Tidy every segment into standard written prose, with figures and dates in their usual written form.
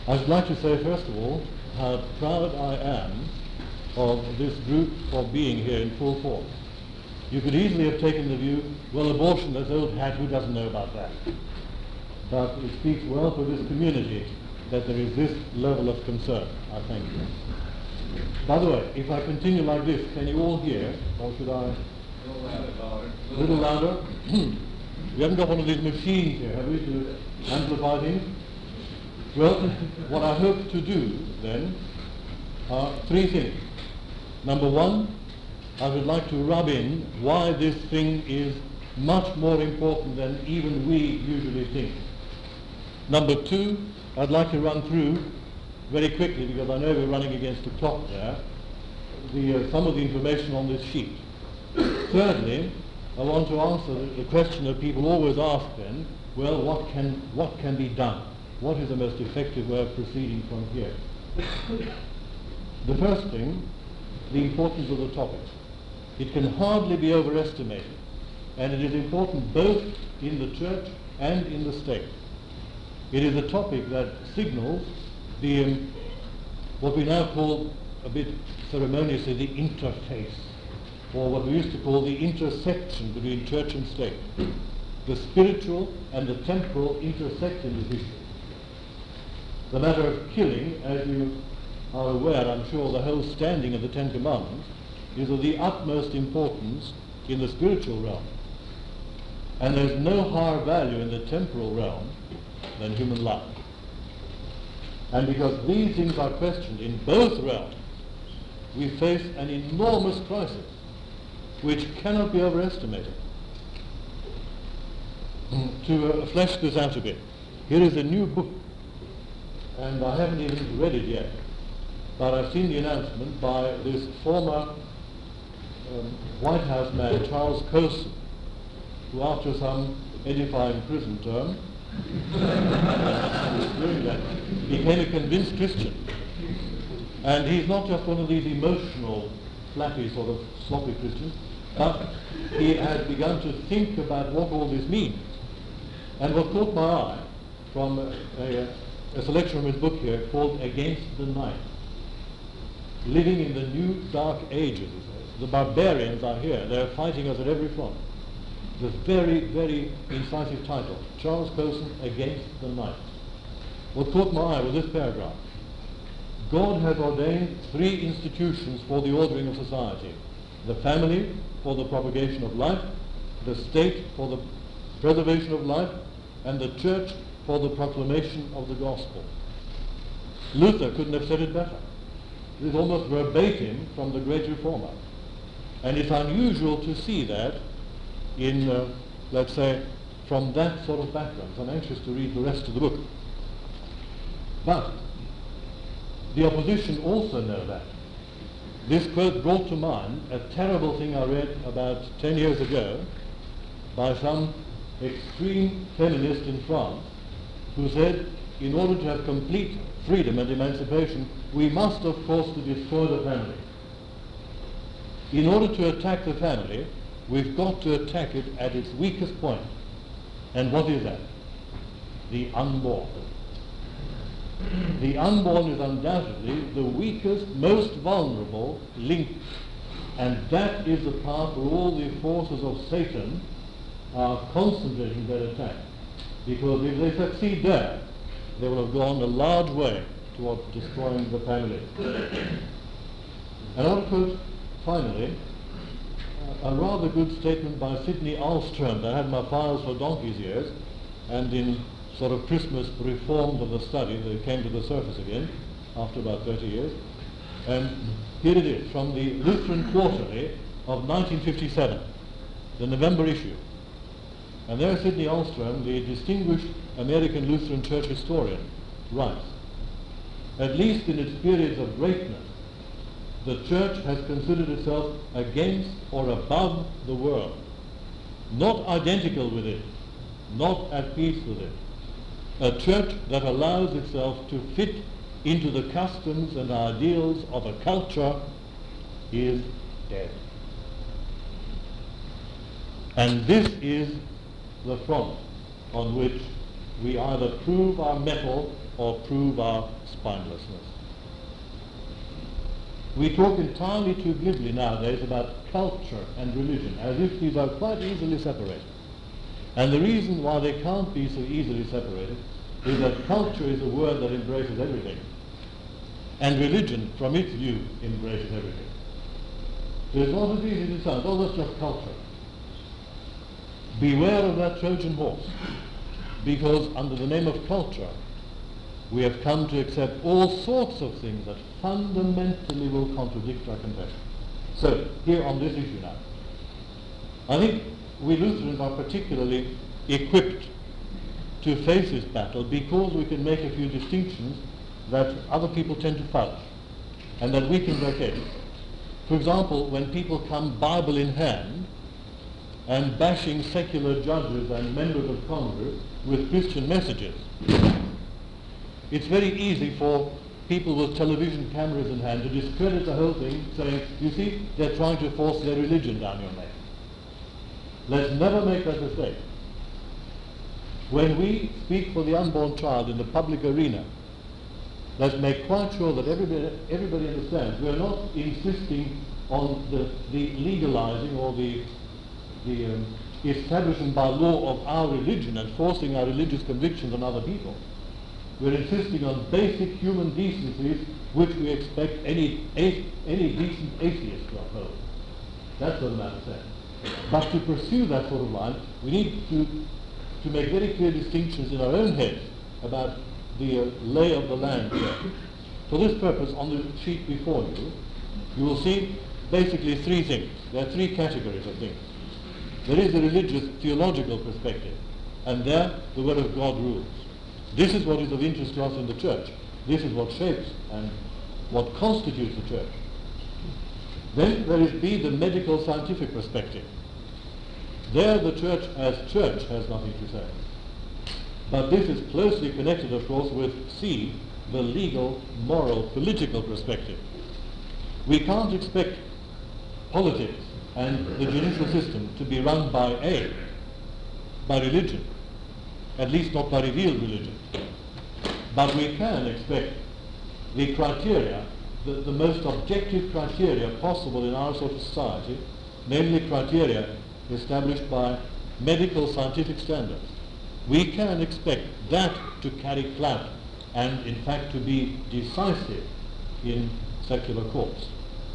I'd like to say, first of all, how proud I am of this group for being here in full force. You could easily have taken the view, well, abortion, that's old hat, who doesn't know about that? But it speaks well for this community that there is this level of concern. I thank you. By the way, if I continue like this, can you all hear, or should I? A little louder. We haven't got one of these machines here, have we, to amplify things? Well, what I hope to do, then, are three things. Number one, I would like to rub in why this thing is much more important than even we usually think. Number two, I'd like to run through very quickly, because I know we're running against the clock there, some of the information on this sheet. Thirdly, I want to answer the question that people always ask then, well, what can be done? What is the most effective way of proceeding from here? The first thing, the importance of the topic. It can hardly be overestimated, and it is important both in the church and in the state. It is a topic that signals the what we now call, a bit ceremoniously, the interface, or what we used to call the intersection between church and state. The spiritual and the temporal intersect in this issue. The matter of killing, as you are aware, I'm sure, the whole standing of the Ten Commandments is of the utmost importance in the spiritual realm. And there's no higher value in the temporal realm than human life. And because these things are questioned in both realms, we face an enormous crisis which cannot be overestimated. To flesh this out a bit, here is a new book, and I haven't even read it yet, but I've seen the announcement by this former White House man, Charles Colson, who after some edifying prison term doing that, became a convinced Christian. And he's not just one of these emotional, flappy, sort of sloppy Christians, but he has begun to think about what all this means. And what caught my eye from a selection from his book here called Against the Night, Living in the New Dark Ages, he says. The barbarians are here, they're fighting us at every front. The very, very incisive title, Charles Colson, Against the Night. What caught my eye was this paragraph. God has ordained three institutions for the ordering of society. The family for the propagation of life, the state for the preservation of life, and the church for the proclamation of the gospel. Luther couldn't have said it better. It is almost verbatim from the great reformer. And it's unusual to see that in, let's say, from that sort of background. So I'm anxious to read the rest of the book. But the opposition also know that. This quote brought to mind a terrible thing I read about 10 years ago by some extreme feminist in France who said, in order to have complete freedom and emancipation, we must, of course, destroy the family. In order to attack the family, we've got to attack it at its weakest point. And what is that? The unborn. The unborn is undoubtedly the weakest, most vulnerable link, and that is the part where all the forces of Satan are concentrating their attack. Because if they succeed there, they will have gone a large way towards destroying the family. And I want to quote, finally, a rather good statement by Sidney Alström that I had in my files for donkey's years, and in sort of Christmas reformed of the study, that it came to the surface again after about 30 years. And here it is, from the Lutheran Quarterly of 1957, the November issue. And there Sidney Alström, the distinguished American Lutheran Church historian, writes, at least in its periods of greatness, the Church has considered itself against or above the world, not identical with it, not at peace with it. A Church that allows itself to fit into the customs and ideals of a culture is dead. And this is the front on which we either prove our mettle or prove our spinelessness. We talk entirely too glibly nowadays about culture and religion, as if these are quite easily separated. And the reason why they can't be so easily separated is that culture is a word that embraces everything, and religion, from its view, embraces everything. So it's not as easy to sound, oh, that's just culture. Beware of that Trojan horse, because under the name of culture, we have come to accept all sorts of things that fundamentally will contradict our confession. So, here on this issue now, I think we Lutherans are particularly equipped to face this battle because we can make a few distinctions that other people tend to fudge, and that weakens their case. For example, when people come Bible in hand and bashing secular judges and members of Congress with Christian messages, it's very easy for people with television cameras in hand to discredit the whole thing, saying, you see, they're trying to force their religion down your neck. Let's never make that mistake. When we speak for the unborn child in the public arena, let's make quite sure that everybody understands we're not insisting on the legalizing or the establishing by law of our religion and forcing our religious convictions on other people. We're insisting on basic human decencies which we expect any decent atheist to uphold. That's what the matter says. But to pursue that sort of line, we need to make very clear distinctions in our own heads about the lay of the land here. For this purpose, on the sheet before you, you will see basically three things. There are three categories of things. There is the religious theological perspective, and there the Word of God rules. This is what is of interest to us in the church. This is what shapes and what constitutes the church. Then there is B, the medical scientific perspective. There the church has nothing to say. But this is closely connected, of course, with C, the legal, moral, political perspective. We can't expect politics and the judicial system to be run by religion, at least not by revealed religion. But we can expect the criteria, the most objective criteria possible in our sort of society, namely criteria established by medical scientific standards. We can expect that to carry clout and in fact to be decisive in secular courts.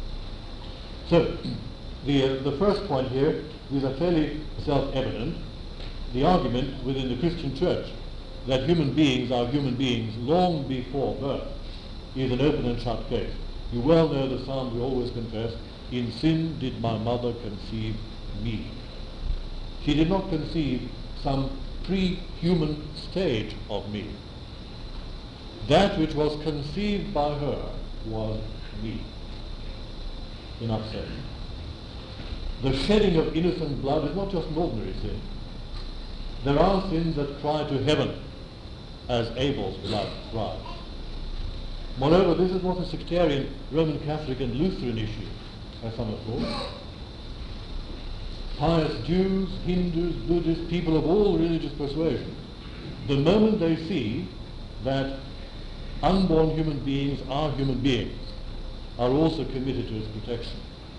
So the first point here is a fairly self-evident, the argument within the Christian church that human beings are human beings long before birth is an open and shut case. You well know the psalm we always confess, in sin did my mother conceive me. She did not conceive some pre-human stage of me. That which was conceived by her was me. Enough said. The shedding of innocent blood is not just an ordinary sin. There are sins that cry to heaven, as Abel's blood cries. Moreover, this is not a sectarian Roman Catholic and Lutheran issue, as some have thought. Pious Jews, Hindus, Buddhists, people of all religious persuasions, the moment they see that unborn human beings are human beings, are also committed to its protection.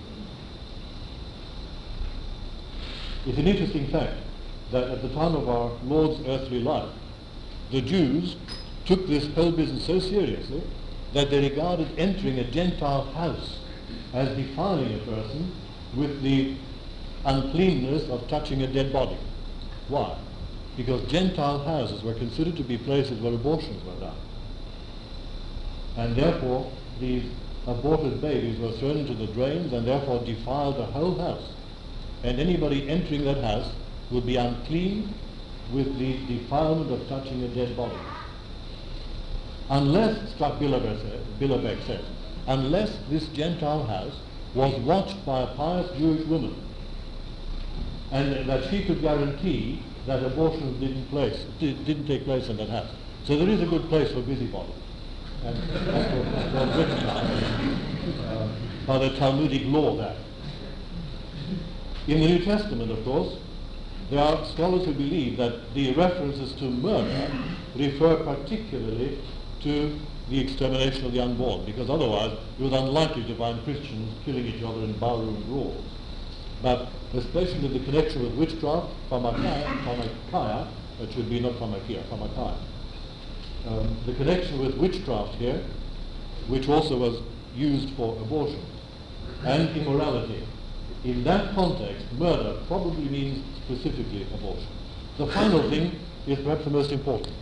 It's an interesting fact that at the time of our Lord's earthly life, the Jews took this whole business so seriously that they regarded entering a Gentile house as defiling a person with the uncleanness of touching a dead body. Why? Because Gentile houses were considered to be places where abortions were done. And therefore, these aborted babies were thrown into the drains and therefore defiled the whole house. And anybody entering that house would be unclean with the defilement of touching a dead body. Unless, Billerbeck says, unless this Gentile house was watched by a pious Jewish woman, and that she could guarantee that abortions didn't take place in that house. So there is a good place for busybodies. And that's what's written by the Talmudic law there. In the New Testament, of course, there are scholars who believe that the references to murder refer particularly to the extermination of the unborn, because otherwise it was unlikely to find Christians killing each other in barroom brawls. But especially the connection with witchcraft, pharmakia, it should be not pharmakia, pharmakia. The connection with witchcraft here, which also was used for abortion, and immorality. In that context, murder probably means specifically abortion. The final thing is perhaps the most important.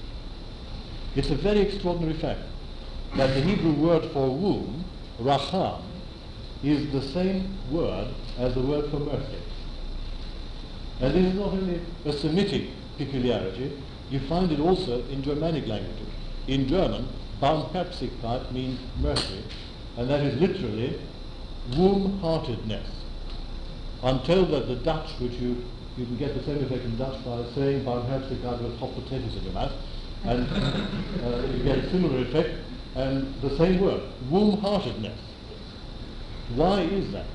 It's a very extraordinary fact that the Hebrew word for womb, racham, is the same word as the word for mercy. And this is not only a Semitic peculiarity, you find it also in Germanic languages. In German, Barmherzigkeit means mercy, and that is literally womb-heartedness. I'm told that the Dutch, which you can get the same effect in Dutch by saying Barmherzigkeit with hot potatoes in your mouth, and you get a similar effect, and the same word, womb-heartedness. Why is that?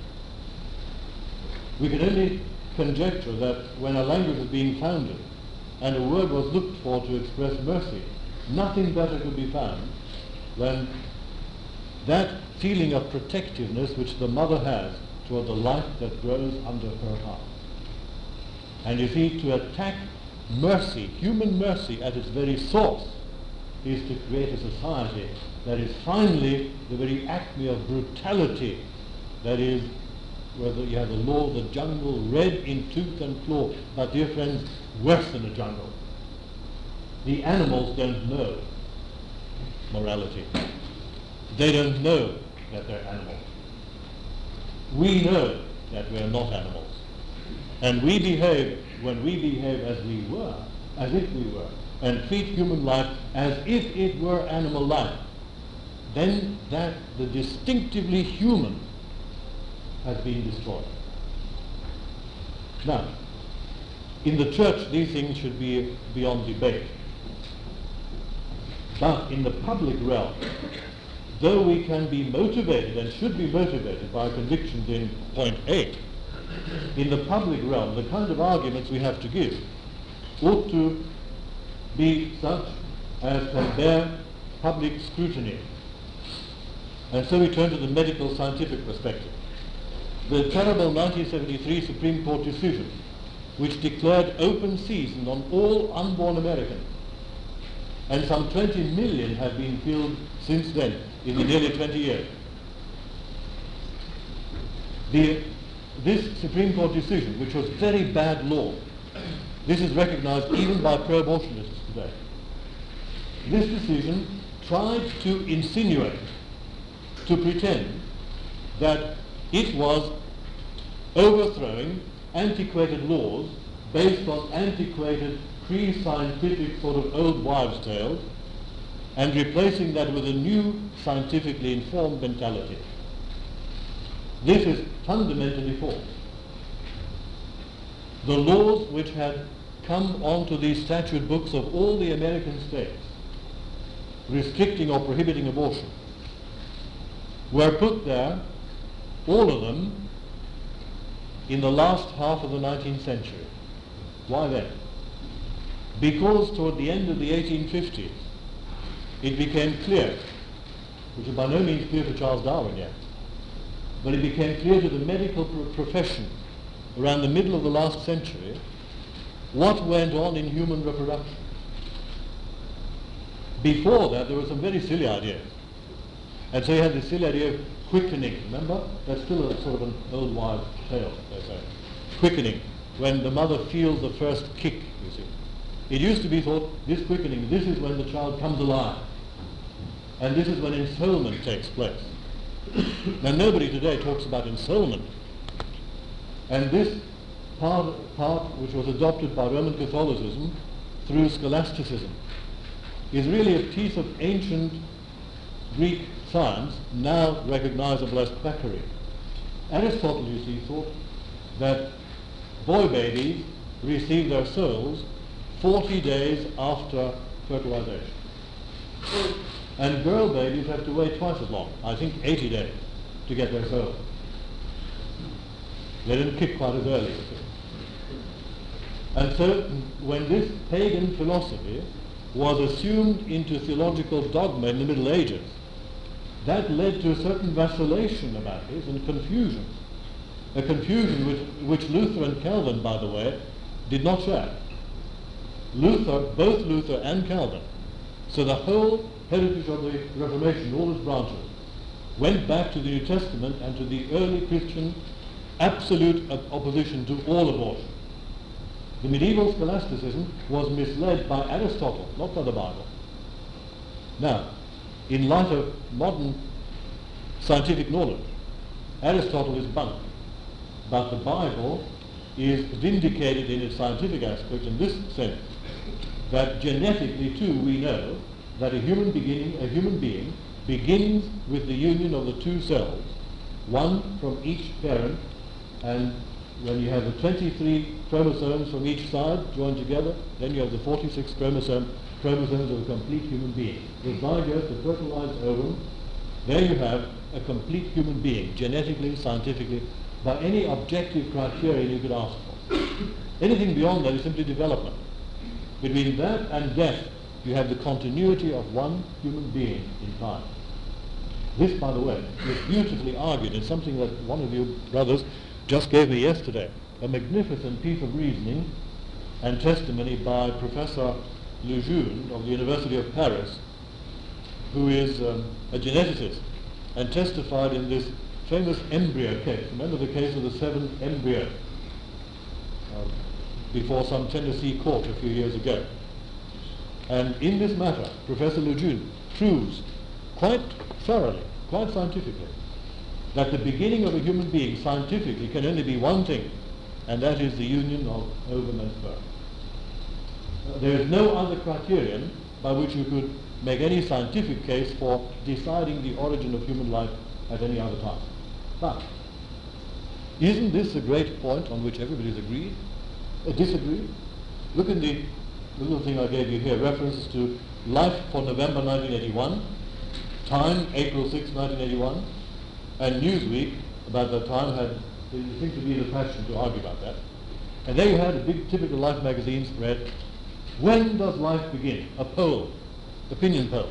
We can only conjecture that when a language is being founded and a word was looked for to express mercy, nothing better could be found than that feeling of protectiveness which the mother has toward the life that grows under her heart. And you see, to attack mercy, human mercy at its very source, is to create a society that is finally the very acme of brutality, that is, whether you have the law of the jungle, red in tooth and claw, but dear friends, worse than a jungle. The animals don't know morality. They don't know that they're animals. We know that we're not animals. And we behave, when we behave as we were, as if we were, and treat human life as if it were animal life, then that the distinctively human has been destroyed. Now, in the church, these things should be beyond debate. But in the public realm, though we can be motivated and should be motivated by convictions in point A, in the public realm, the kind of arguments we have to give ought to be such as can bear public scrutiny. And so we turn to the medical scientific perspective. The terrible 1973 Supreme Court decision, which declared open season on all unborn Americans, and some 20 million have been killed since then, in the nearly 20 years. This Supreme Court decision, which was very bad law, this is recognized even by pro-abortionists today. This decision tried to insinuate, to pretend that it was overthrowing antiquated laws based on antiquated pre-scientific sort of old wives' tales and replacing that with a new scientifically informed mentality. This is fundamentally false. The laws which had come onto the statute books of all the American states restricting or prohibiting abortion were put there, all of them, in the last half of the 19th century. Why then? Because toward the end of the 1850s, it became clear, which is by no means clear to Charles Darwin yet, but it became clear to the medical profession around the middle of the last century what went on in human reproduction. Before that, there were some very silly ideas. And so you had this silly idea of quickening, remember? That's still a sort of an old wives' tale, they say. Quickening, when the mother feels the first kick, you see. It used to be thought, this quickening, this is when the child comes alive. And this is when ensoulment takes place. Now nobody today talks about ensoulment. And this part which was adopted by Roman Catholicism through scholasticism is really a piece of ancient Greek science now recognizable as quackery. Aristotle, you see, thought that boy babies receive their souls 40 days after fertilization. And girl babies have to wait twice as long, I think 80 days, to get their souls. They didn't kick quite as early, you see. And so when this pagan philosophy was assumed into theological dogma in the Middle Ages, that led to a certain vacillation about this and confusion. A confusion which Luther and Calvin, by the way, did not share. Both Luther and Calvin, so the whole heritage of the Reformation, all its branches, went back to the New Testament and to the early Christian absolute opposition to all abortion. The medieval scholasticism was misled by Aristotle, not by the Bible. Now, in light of modern scientific knowledge, Aristotle is bunk, but the Bible is vindicated in its scientific aspect in this sense, that genetically too we know that a human being begins with the union of the two cells, one from each parent, and when you have the 23 chromosomes from each side joined together, then you have the 46 chromosomes of a complete human being. The zygote, the fertilized ovum, there you have a complete human being, genetically, scientifically, by any objective criterion you could ask for. Anything beyond that is simply development. Between that and death, you have the continuity of one human being in time. This, by the way, is beautifully argued in something that one of you brothers just gave me yesterday, a magnificent piece of reasoning and testimony by Professor Lejeune of the University of Paris, who is a geneticist, and testified in this famous embryo case. Remember the case of the 7 embryos before some Tennessee court a few years ago. And in this matter, Professor Lejeune proves quite thoroughly, quite scientifically, that the beginning of a human being scientifically can only be one thing, and that is the union of ovum and sperm. There is no other criterion by which you could make any scientific case for deciding the origin of human life at any other time. But isn't this a great point on which everybody's disagreed? Look in the little thing I gave you here, references to Life for November 1981, Time, April 6, 1981, and Newsweek, about that time, it seemed to be the fashion to argue about that. And there you had a big typical Life magazine spread. When does life begin? A poll, opinion poll.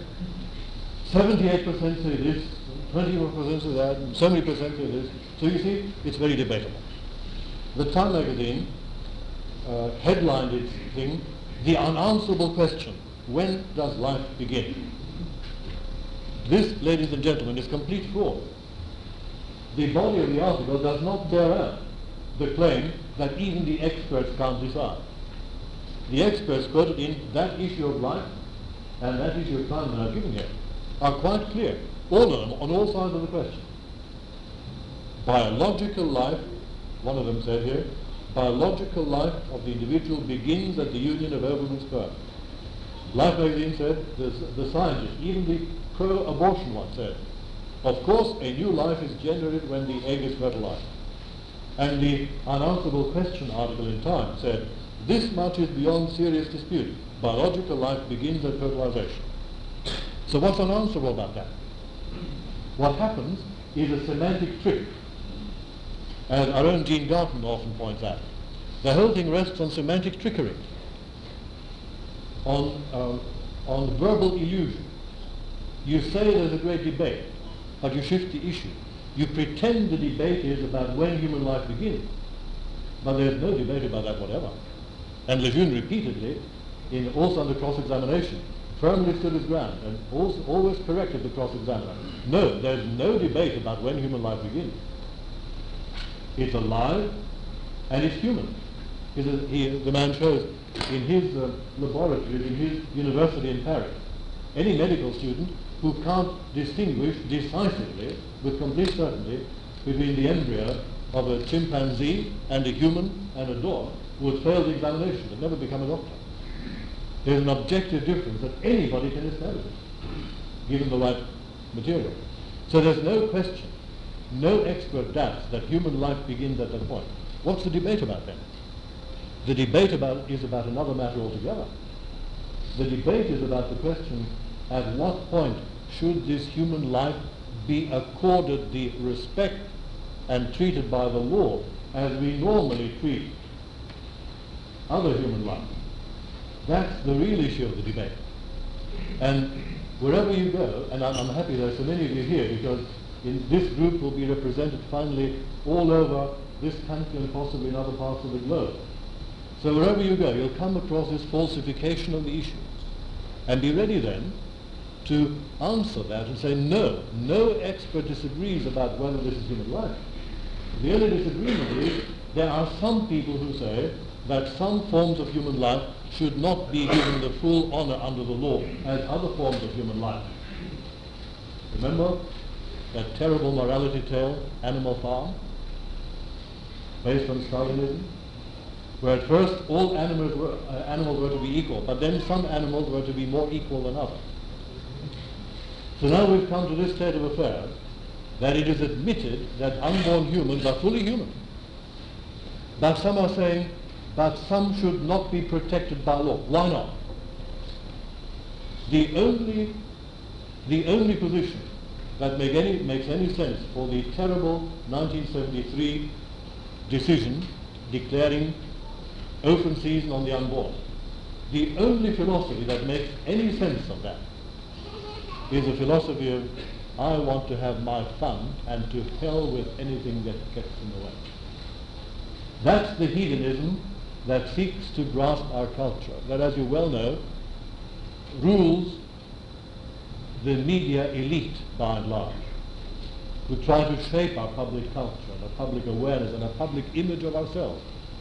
78% say this, 21% say that, and so many percent say this. So you see, it's very debatable. The Time magazine headlined its thing, The Unanswerable Question, when does life begin? This, ladies and gentlemen, is complete fraud. The body of the article does not bear out the claim that even the experts can't decide. The experts quoted in that issue of Life and that issue of Time that I've given here are quite clear, all of them, on all sides of the question. Biological life, one of them said here, biological life of the individual begins at the union of ovum and sperm. Life magazine said, the scientists, even the pro-abortion one said, of course a new life is generated when the egg is fertilized. And the Unanswerable Question article in Time said, this much is beyond serious dispute. Biological life begins at fertilization. So what's unanswerable about that? What happens is a semantic trick. As our own Jean Garton often points out, the whole thing rests on semantic trickery, on verbal illusion. You say there's a great debate, but you shift the issue. You pretend the debate is about when human life begins, but there's no debate about that whatever. And Lejeune repeatedly, also under cross-examination, firmly stood his ground and always corrected the cross-examiner. No, there's no debate about when human life begins. It's alive and it's human. The man shows in his laboratories, in his university in Paris, any medical student who can't distinguish decisively, with complete certainty, between the embryo of a chimpanzee and a human and a dog would fail the examination and never become a doctor. There's an objective difference that anybody can establish, given the right material. So there's no question, no expert doubts that human life begins at that point. What's the debate about then? The debate is about another matter altogether. The debate is about the question, at what point should this human life be accorded the respect and treated by the law as we normally treat other human life. That's the real issue of the debate. And wherever you go, and I'm happy there are so many of you here, because in this group will be represented finally all over this country and possibly in other parts of the globe. So wherever you go, you'll come across this falsification of the issue. And be ready then to answer that and say, no expert disagrees about whether this is human life. The only disagreement is there are some people who say that some forms of human life should not be given the full honor under the law as other forms of human life. Remember that terrible morality tale, Animal Farm, based on Stalinism, where at first all animals were to be equal, but then some animals were to be more equal than others. So now we've come to this state of affairs that it is admitted that unborn humans are fully human. But some are saying, but some should not be protected by law. Why not? The only position that makes any sense for the terrible 1973 decision declaring open season on the unborn, the only philosophy that makes any sense of that is a philosophy of, I want to have my fun and to hell with anything that gets in the way. That's the hedonism that seeks to grasp our culture, that, as you well know, rules the media elite by and large, who try to shape our public culture and our public awareness and our public image of ourselves.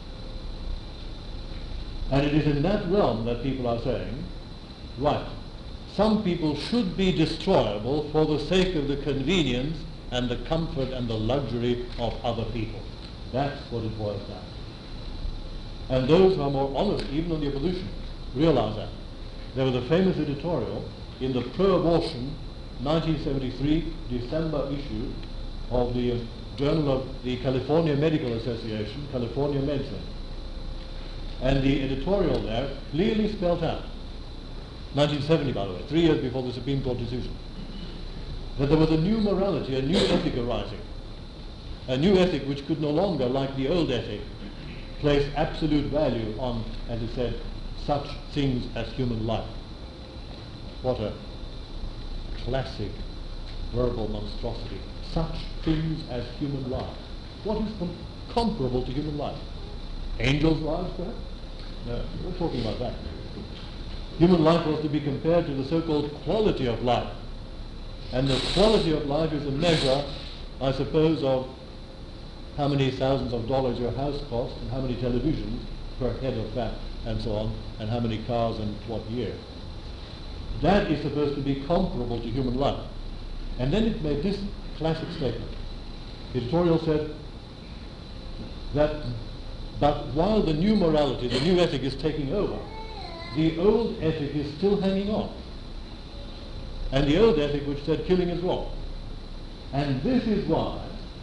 And it is in that realm that people are saying, right, some people should be destroyable for the sake of the convenience and the comfort and the luxury of other people. That's what it boils down to. And those who are more honest, even on the opposition, realize that. There was a famous editorial in the pro-abortion 1973 December issue of the Journal of the California Medical Association, California Medicine. And the editorial there clearly spelled out, 1970 by the way, 3 years before the Supreme Court decision, that there was a new morality, a new ethic arising. A new ethic which could no longer, like the old ethic, place absolute value on, as it said, such things as human life. What a classic verbal monstrosity. Such things as human life. What is comparable to human life? Angels' lives, perhaps? No, we're not talking about that. Human life was to be compared to the so-called quality of life. And the quality of life is a measure, I suppose, of how many thousands of dollars your house costs and how many televisions per head of that and so on, and how many cars and what year. That is supposed to be comparable to human life. And then it made this classic statement. The editorial said that, but while the new morality, the new ethic is taking over, the old ethic is still hanging on. And the old ethic which said killing is wrong. And this is why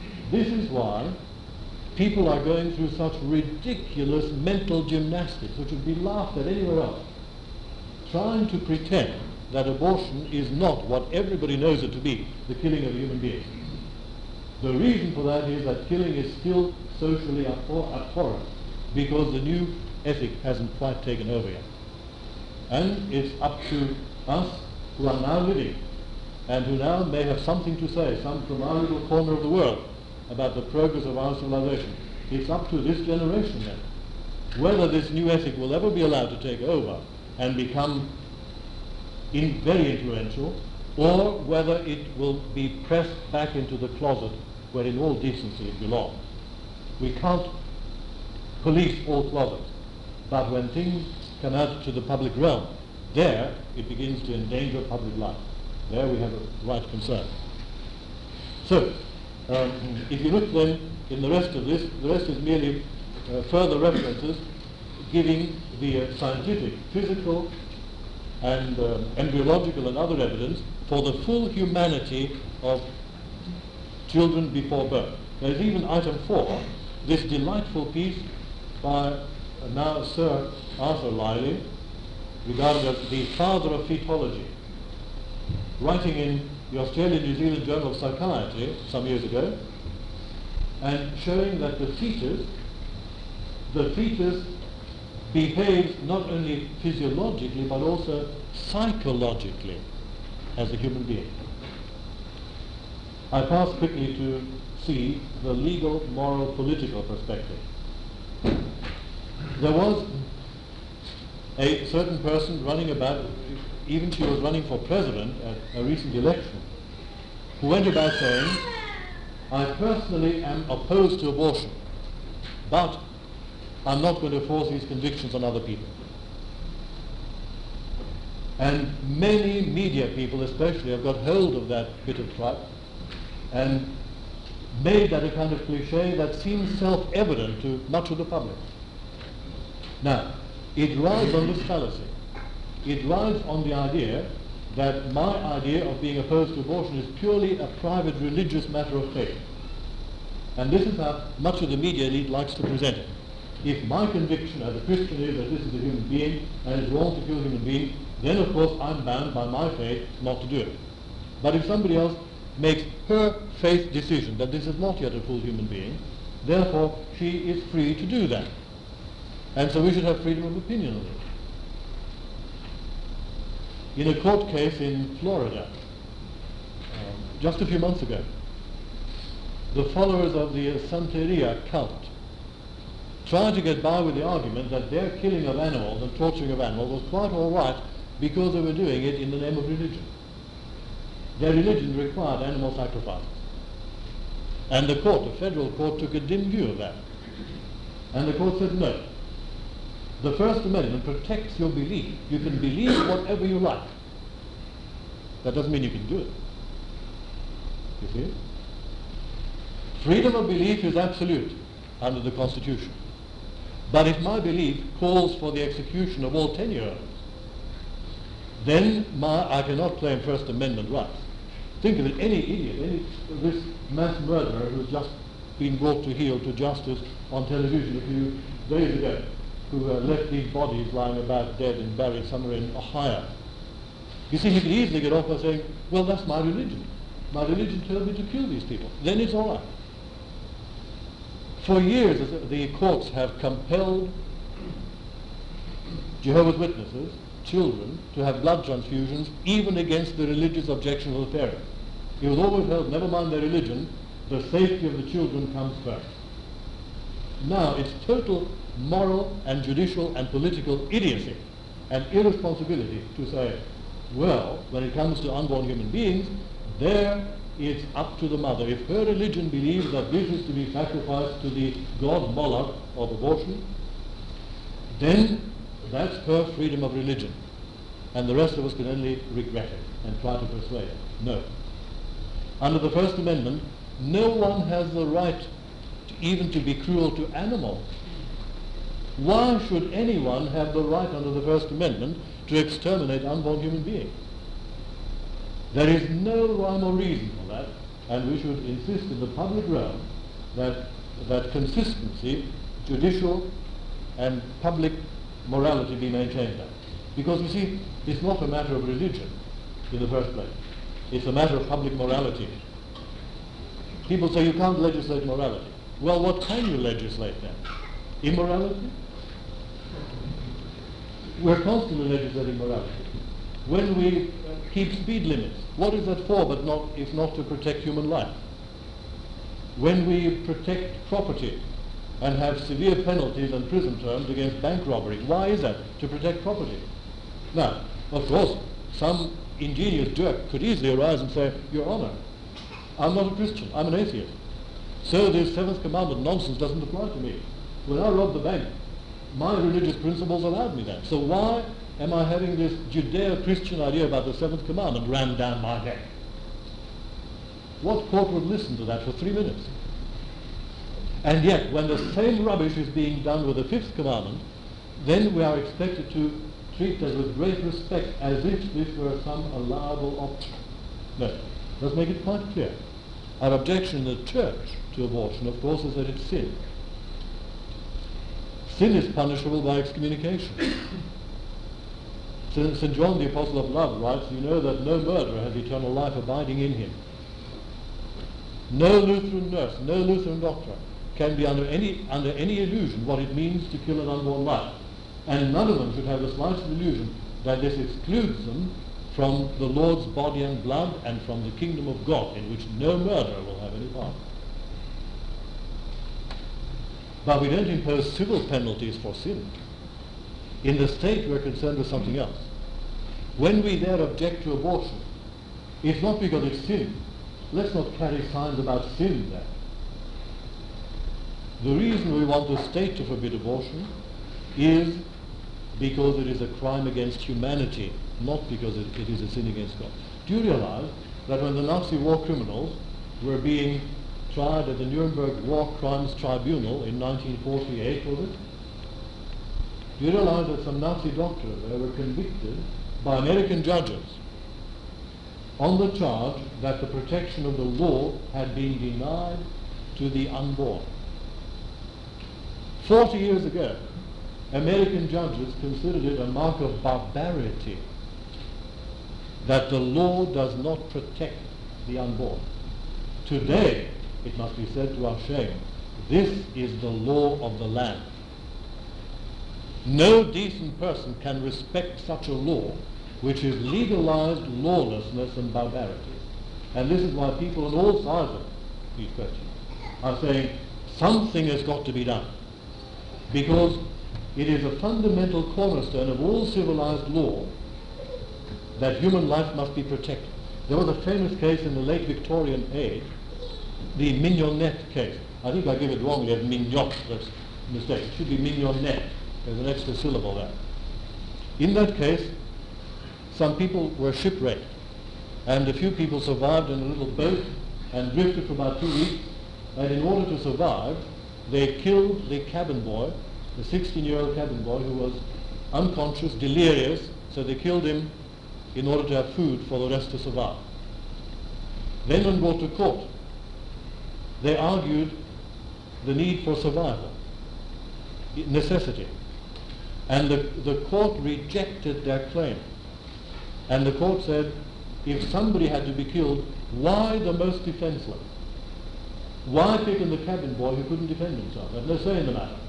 people are going through such ridiculous mental gymnastics, which would be laughed at anywhere else, trying to pretend that abortion is not what everybody knows it to be, the killing of a human being. The reason for that is that killing is still socially abhorrent, because the new ethic hasn't quite taken over yet. And it's up to us who are now living, and who now may have something to say, some from our little corner of the world, about the progress of our civilization. It's up to this generation then, whether this new ethic will ever be allowed to take over and become very influential, or whether it will be pressed back into the closet where in all decency it belongs. We can't police all closets, but when things come out to the public realm, there it begins to endanger public life. There we have a right concern. So, if you look then in the rest of this, the rest is merely further references giving the scientific, physical, and embryological and other evidence for the full humanity of children before birth. There's even item 4, this delightful piece by now Sir Arthur Lillie, regarded as the father of fetology, writing in the Australian-New Zealand Journal of Psychiatry some years ago, and showing that the fetus behaves not only physiologically but also psychologically as a human being. I pass quickly to see the legal, moral, political perspective. There was a certain person running about, even she was running for president at a recent election, who went about saying, I personally am opposed to abortion, but I'm not going to force these convictions on other people. And many media people especially have got hold of that bit of truck and made that a kind of cliche that seems self-evident to much of the public. Now, it rides on this fallacy. It rides on the idea that my idea of being opposed to abortion is purely a private religious matter of faith. And this is how much of the media elite likes to present it. If my conviction as a Christian is that this is a human being and it's wrong to kill a human being, then of course I'm bound by my faith not to do it. But if somebody else makes her faith decision that this is not yet a full human being, therefore she is free to do that. And so we should have freedom of opinion on it. In a court case in Florida, just a few months ago, the followers of the Santeria cult tried to get by with the argument that their killing of animals and torturing of animals was quite all right because they were doing it in the name of religion. Their religion required animal sacrifices. And the court, the federal court, took a dim view of that. And the court said no. The First Amendment protects your belief. You can believe whatever you like. That doesn't mean you can do it. You see? Freedom of belief is absolute under the Constitution. But if my belief calls for the execution of all 10-year-olds, then I cannot claim First Amendment rights. Think of it, any idiot, this mass murderer who's just been brought to heel to justice on television a few days ago, who left these bodies lying about dead and buried somewhere in Ohio. You see, he could easily get off by saying, well, that's my religion. My religion tells me to kill these people. Then it's all right. For years, the courts have compelled Jehovah's Witnesses, children, to have blood transfusions even against the religious objections of the parents. It was always held, never mind their religion, the safety of the children comes first. Now, it's total moral and judicial and political idiocy and irresponsibility to say, well, when it comes to unborn human beings, there it's up to the mother. If her religion believes that this is to be sacrificed to the god Moloch of abortion, then that's her freedom of religion. And the rest of us can only regret it and try to persuade her. No. Under the First Amendment, no one has the right even to be cruel to animals. Why should anyone have the right under the First Amendment to exterminate unborn human beings? There is no rhyme or reason for that, and we should insist in the public realm that consistency, judicial and public morality be maintained there. Because you see, it's not a matter of religion in the first place. It's a matter of public morality. People say you can't legislate morality. Well, what can you legislate then? Immorality? We're constantly legislating morality. When we keep speed limits, what is that for but if not to protect human life? When we protect property and have severe penalties and prison terms against bank robbery, why is that? To protect property. Now, of course, some ingenious jerk could easily arise and say, Your Honor, I'm not a Christian, I'm an atheist. So this Seventh Commandment nonsense doesn't apply to me. When I rob the bank, my religious principles allowed me that. So why am I having this Judeo-Christian idea about the Seventh Commandment rammed down my neck? What court would listen to that for 3 minutes? And yet, when the same rubbish is being done with the Fifth Commandment, then we are expected to treat us with great respect as if this were some allowable option. No, let's make it quite clear. Our objection in the church to abortion, of course, is that it's sin. Sin is punishable by excommunication. St. John the Apostle of Love writes, you know that no murderer has eternal life abiding in him. No Lutheran nurse, no Lutheran doctor can be under any illusion what it means to kill an unborn life. And none of them should have the slightest illusion that this excludes them from the Lord's body and blood and from the kingdom of God, in which no murderer will have any part. But we don't impose civil penalties for sin. In the state we're concerned with something else. When we there object to abortion, it's not because it's sin. Let's not carry signs about sin there. The reason we want the state to forbid abortion is because it is a crime against humanity, not because it is a sin against God. Do you realize that when the Nazi war criminals were being tried at the Nuremberg War Crimes Tribunal in 1948, was it? Do you realize that some Nazi doctors there were convicted by American judges on the charge that the protection of the law had been denied to the unborn? 40 years ago, American judges considered it a mark of barbarity that the law does not protect the unborn. Today, it must be said to our shame, this is the law of the land. No decent person can respect such a law which has legalized lawlessness and barbarity. And this is why people on all sides of these questions are saying something has got to be done, because it is a fundamental cornerstone of all civilized law that human life must be protected. There was a famous case in the late Victorian age, the Mignonette case. I think I give it wrongly as Mignotte, that's a mistake. It should be Mignonette. There's an extra syllable there. In that case, some people were shipwrecked, and a few people survived in a little boat and drifted for about 2 weeks, and in order to survive, they killed the cabin boy, the 16-year-old cabin boy who was unconscious, delirious, so they killed him in order to have food for the rest to survive. Then when brought to court, they argued the need for survival, necessity. And the court rejected their claim. And the court said, if somebody had to be killed, why the most defenseless? Why pick on the cabin boy who couldn't defend himself? They had no say in the matter.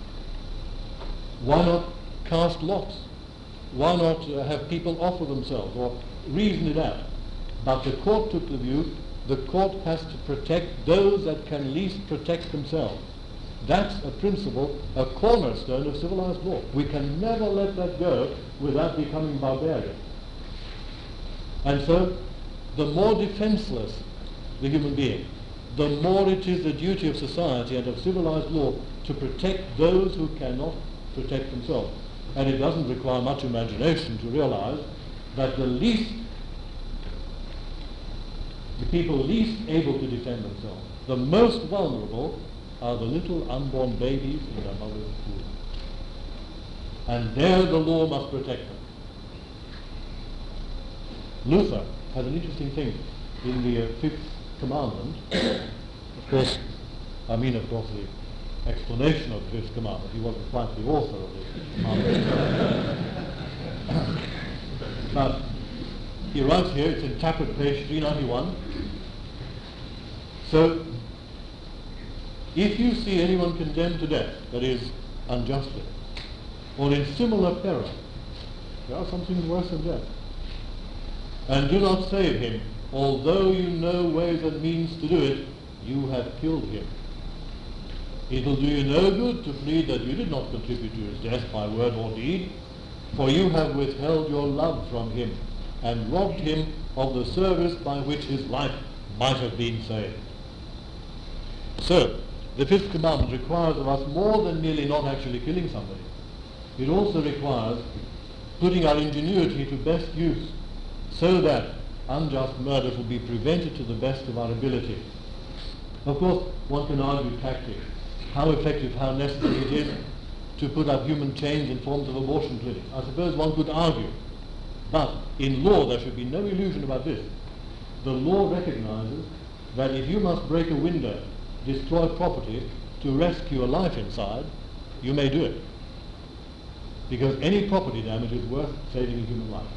Why not cast lots? Why not have people offer themselves or reason it out? But the court took the view, the court has to protect those that can least protect themselves. That's a principle, a cornerstone of civilized law. We can never let that go without becoming barbarian. And so, the more defenseless the human being, the more it is the duty of society and of civilized law to protect those who cannot protect themselves. And it doesn't require much imagination to realize that the people least able to defend themselves, the most vulnerable, are the little unborn babies in their mother's womb. And there the law must protect them. Luther has an interesting thing in the Fifth Commandment. Of course, the explanation of the Fifth Commandment. He wasn't quite the author of the Fifth Commandment. But he writes here, it's in Tappert, page 391. So, if you see anyone condemned to death, that is, unjustly, or in similar peril, there are some things worse than death, and do not save him, although you know ways and means to do it, you have killed him. It will do you no good to plead that you did not contribute to his death by word or deed, for you have withheld your love from him, and robbed him of the service by which his life might have been saved. So, the Fifth Commandment requires of us more than merely not actually killing somebody. It also requires putting our ingenuity to best use so that unjust murders will be prevented to the best of our ability. Of course, one can argue tactics, how effective, how necessary it is to put up human chains in forms of abortion clinics. I suppose one could argue. But in law there should be no illusion about this. The law recognizes that if you must break a window, destroy property to rescue a life inside, you may do it. Because any property damage is worth saving a human life.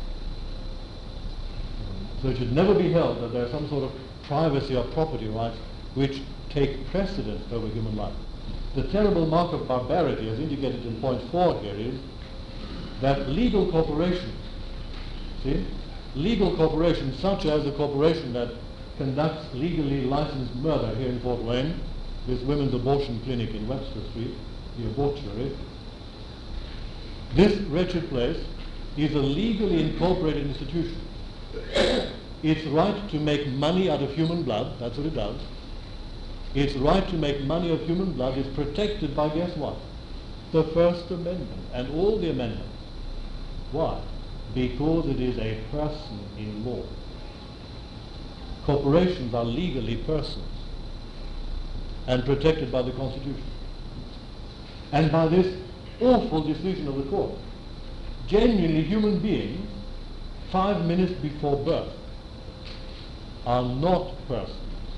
So it should never be held that there are some sort of privacy or property rights which take precedence over human life. the terrible mark of barbarity, as indicated in point 4 here, is that legal corporations, see, legal corporations such as the corporation that conducts legally licensed murder here in Fort Wayne, this women's abortion clinic in Webster Street, the abortuary, this wretched place is a legally incorporated institution. Its right to make money out of human blood, that's what it does. Its right to make money of human blood is protected by, guess what? The First Amendment and all the amendments. Why? Because it is a person in law. Corporations are legally persons and protected by the Constitution. And by this awful decision of the court, genuinely human beings, 5 minutes before birth, are not persons.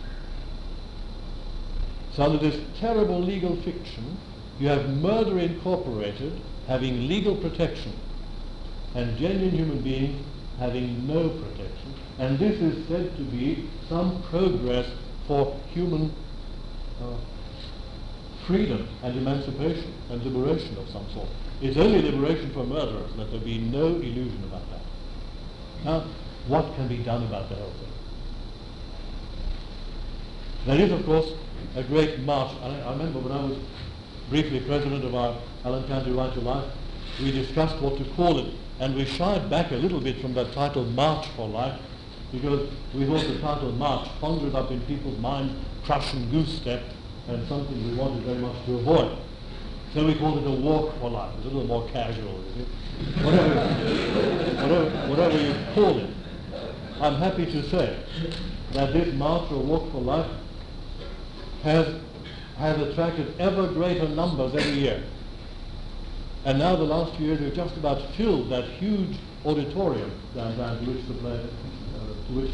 So under this terrible legal fiction, you have murder incorporated having legal protection and genuine human beings having no protection. And this is said to be some progress for human freedom and emancipation and liberation of some sort. It's only liberation for murderers. Let there be no illusion about that. Now, what can be done about the whole thing? There is, of course, a great march. I remember when I was briefly president of our Allen County Right to Life, we discussed what to call it, and we shied back a little bit from that title March for Life, because we thought the title March conjured up in people's minds Prussian goose step, and something we wanted very much to avoid. So we called it a Walk for Life. It's a little more casual, you see. Whatever you call it. I'm happy to say that this March or Walk for Life has attracted ever greater numbers every year. And now the last few years we've just about filled that huge auditorium downtown to which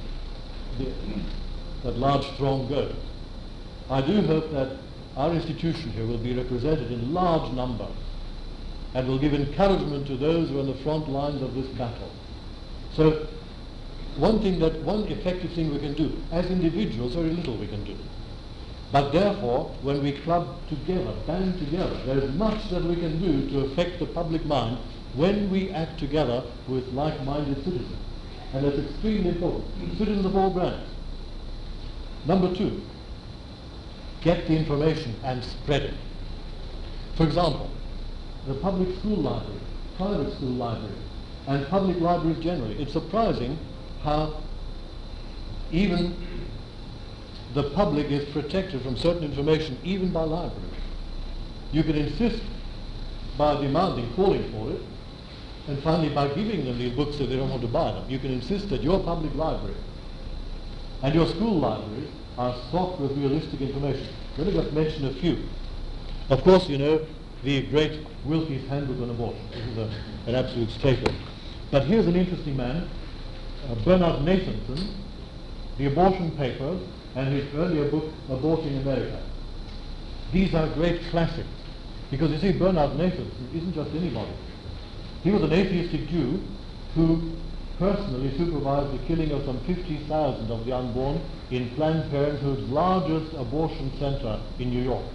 that large throng goes. I do hope that our institution here will be represented in large numbers and will give encouragement to those who are on the front lines of this battle. So one effective thing we can do, as individuals, very little we can do. But therefore, when we club together, band together, there is much that we can do to affect the public mind when we act together with like-minded citizens. And that's extremely important. Citizens of all brands. Number 2, get the information and spread it. For example, the public school library, private school libraries, and public libraries generally. It's surprising how even the public is protected from certain information even by libraries. You can insist by demanding, calling for it, and finally by giving them these books if they don't want to buy them. You can insist that your public library and your school libraries are stocked with realistic information. Let me just mention a few. Of course, you know, the great Wilkie's Handbook on Abortion. This is an absolute staple. But here's an interesting man, Bernard Nathanson, The Abortion Papers, and his earlier book, Aborting America. These are great classics, because you see, Bernard Nathanson isn't just anybody. He was an atheistic Jew who personally supervised the killing of some 50,000 of the unborn in Planned Parenthood's largest abortion center in New York.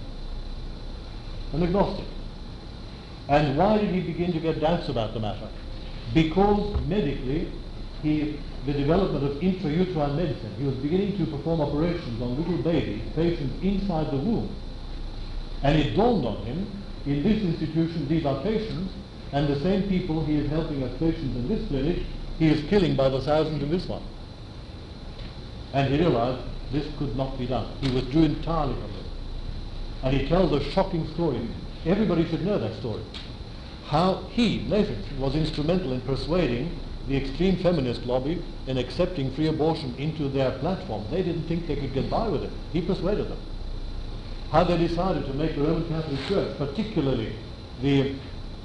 An agnostic. And why did he begin to get doubts about the matter? Because medically, the development of intrauterine medicine, he was beginning to perform operations on little babies, patients inside the womb. And it dawned on him, in this institution, these are patients, and the same people he is helping as patients in this clinic, he is killing by the thousands in this one. And he realized this could not be done. He withdrew entirely from it. And he tells a shocking story. Everybody should know that story. How he, Nathanson, was instrumental in persuading the extreme feminist lobby in accepting free abortion into their platform. They didn't think they could get by with it. He persuaded them. How they decided to make the Roman Catholic Church, particularly the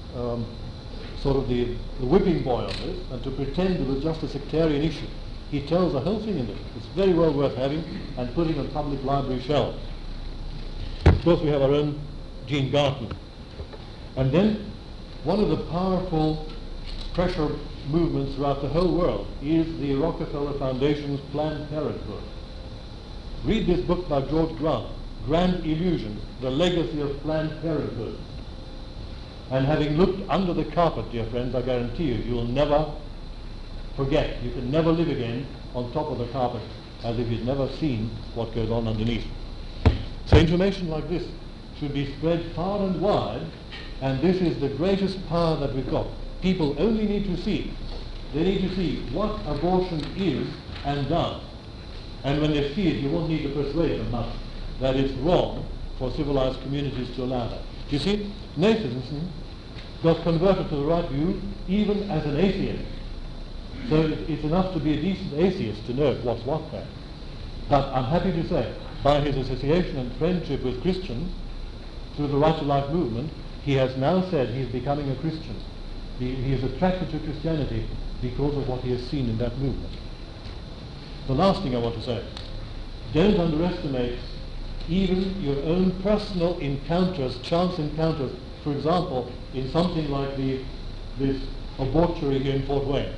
the whipping boy of this, and to pretend it was just a sectarian issue. He tells the whole thing in this. It's very well worth having and putting on public library shelves. Of course, we have our own Gene Gartner. And then one of the powerful pressure movements throughout the whole world is the Rockefeller Foundation's Planned Parenthood. Read this book by George Grant, Grand Illusions, the legacy of Planned Parenthood. And having looked under the carpet, dear friends, I guarantee you, you will never forget. You can never live again on top of the carpet as if you'd never seen what goes on underneath. So information like this should be spread far and wide, and this is the greatest power that we've got. People only need to see. They need to see what abortion is and does. And when they see it, you won't need to persuade them much that it's wrong for civilized communities to allow that. You see, Nathanson got converted to the right view even as an atheist. So it's enough to be a decent atheist to know what's what there. But I'm happy to say, by his association and friendship with Christians, through the Right to Life movement, he has now said he's becoming a Christian. He is attracted to Christianity because of what he has seen in that movement. The last thing I want to say, don't underestimate even your own personal encounters, chance encounters. For example, in something like this abortory here in Fort Wayne.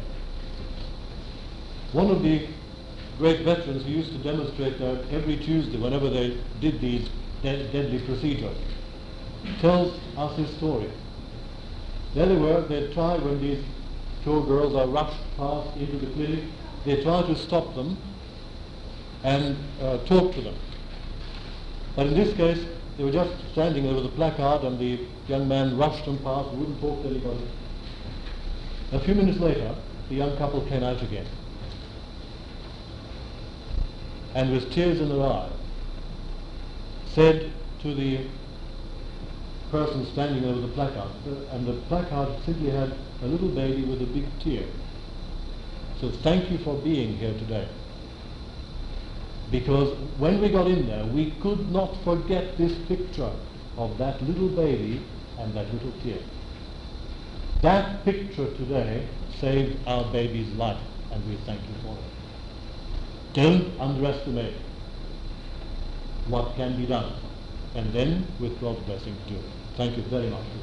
One of the great veterans who used to demonstrate there every Tuesday whenever they did these deadly procedures tells us his story. There they were, they'd try, when these poor girls are rushed past into the clinic, they try to stop them and talk to them. But in this case, they were just standing there with a placard, and the young man rushed them past, wouldn't talk to anybody. A few minutes later, the young couple came out again, and with tears in their eyes, said to the person standing there with the placard, and the placard simply had a little baby with a big tear. So thank you for being here today. Because when we got in there, we could not forget this picture of that little baby and that little tear. That picture today saved our baby's life, and we thank you for it. Don't underestimate what can be done, and then with God's blessing do it. Thank you very much.